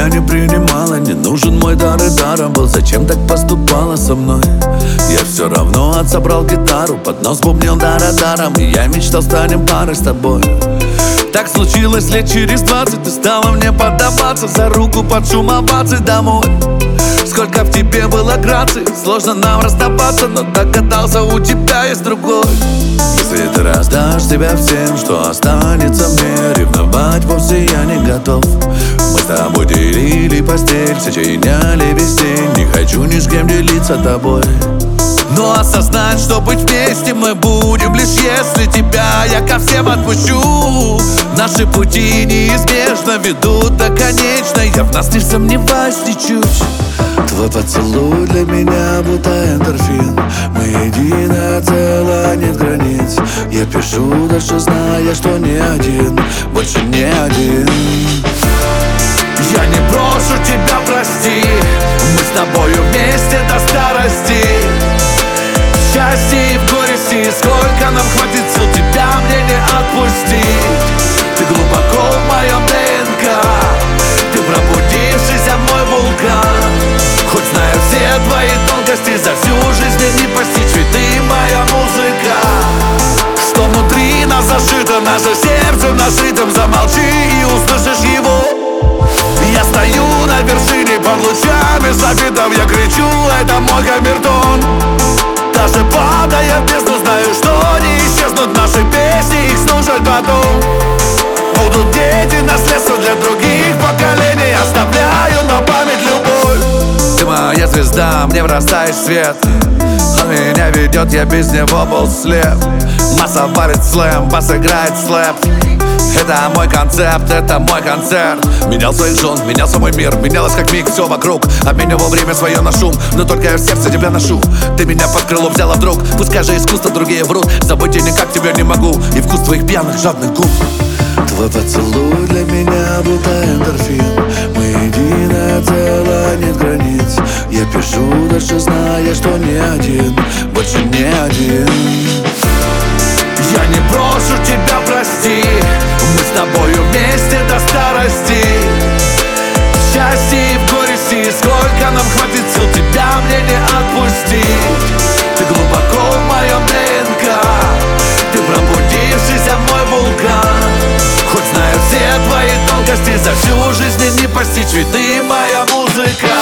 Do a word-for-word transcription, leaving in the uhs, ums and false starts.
не принимала. Не нужен мой дар и даром был. Зачем так поступала со мной? Я все равно отсобрал гитару, под нос бубнил дара-даром, и я мечтал, станем парой с тобой. Так случилось лет через двадцать, ты стала мне поддаваться, за руку под шум оваций домой. Сколько в тебе было граций, сложно нам расставаться, но догадался, у тебя есть другой. Если ты раздашь себя всем, что останется мне, ревновать вовсе я не готов. Мы с тобой делили постель, сочиняли весь день, не хочу ни с кем делиться тобой. Но осознать, что быть вместе мы будем, лишь если тебя я ко всем отпущу. Наши пути неизбежно ведут до конечной, я в нас не сомневаюсь ничуть. Твой поцелуй для меня будто эндорфин. Мы единое целое, нет границ. Я пишу дальше, зная, что не один, больше не один. Я не брошу тебя, прости, мы с тобою вместе до старости. В счастье и в горести, сколько нам хватит сил тебя мне не отпустить. Ты глубоко в моем ДНК, ты пробудившийся мой вулкан. Хоть знаю все твои тонкости, за всю жизнь мне не постичь, ведь ты моя музыка. Что внутри нас зашито, наше сердце нашитым, замолчи и услышишь его. Я стою на вершине под лучами софитов, я кричу, это мой камертон. Даже падая в бездну, знаю, что не исчезнут наши песни, их слушать потом. Будут дети, наследство для других поколений, оставляю на память любовь. Ты моя звезда, мне бросаешь свет, он меня ведет, я без него был слеп. Масса варит слэм, бас играет слэп. Это мой концепт, это мой концерт. Менял своих жен, менялся мой мир, менялось как миг все вокруг. Обменивал время свое на шум, но только я в сердце тебя ношу. Ты меня под крыло взяла вдруг, пускай же искусство другие врут. Забыть я никак тебя не могу, и вкус твоих пьяных жадных губ. Твой поцелуй для меня будто эндорфин. Мы единое целое, нет границ. Я пишу дальше, зная, что не один, больше не один. Я не брошу тебя, прости, мы с тобою вместе до старости. В счастье и в горести, сколько нам хватит сил тебя мне не отпустить. Ты глубоко в моем ДНК, ты пробудившийся мой вулкан. Хоть знаю все твои тонкости, за всю жизнь мне не постичь, ведь ты моя музыка.